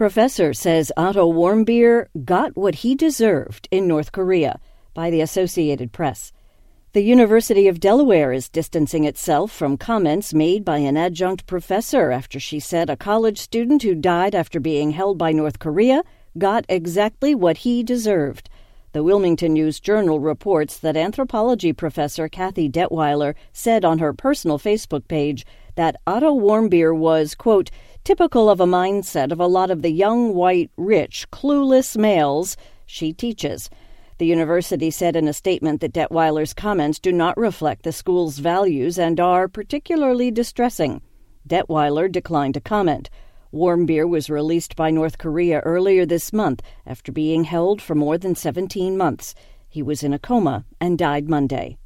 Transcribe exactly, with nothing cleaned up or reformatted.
Professor says Otto Warmbier got what he deserved in North Korea by the Associated Press. The University of Delaware is distancing itself from comments made by an adjunct professor after she said a college student who died after being held by North Korea got exactly what he deserved. The Wilmington News-Journal reports that anthropology professor Kathy Detweiler said on her personal Facebook page that Otto Warmbier was, quote, typical of a mindset of a lot of the young, white, rich, clueless males she teaches. The university said in a statement that Detweiler's comments do not reflect the school's values and are particularly distressing. Detweiler declined to comment. Warmbier was released by North Korea earlier this month after being held for more than seventeen months. He was in a coma and died Monday.